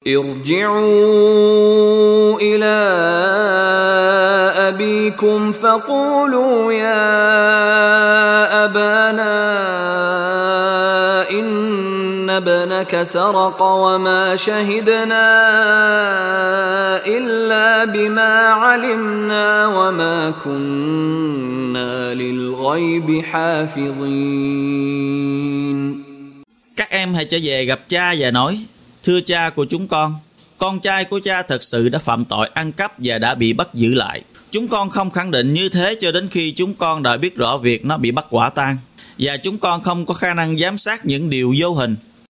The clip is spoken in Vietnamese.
ارجعوا إلى أبيكم فقولوا يا أبانا إن ابنك سرق وما شهدنا إلا بما علمنا وما كنا للغيب حافظين. Các em hãy trở về gặp cha và nói: Thưa cha của chúng con trai của cha thật sự đã phạm tội ăn cắp và đã bị bắt giữ lại. Chúng con không khẳng định như thế cho đến khi chúng con đã biết rõ việc nó bị bắt quả tang, và chúng con không có khả năng giám sát những điều vô hình.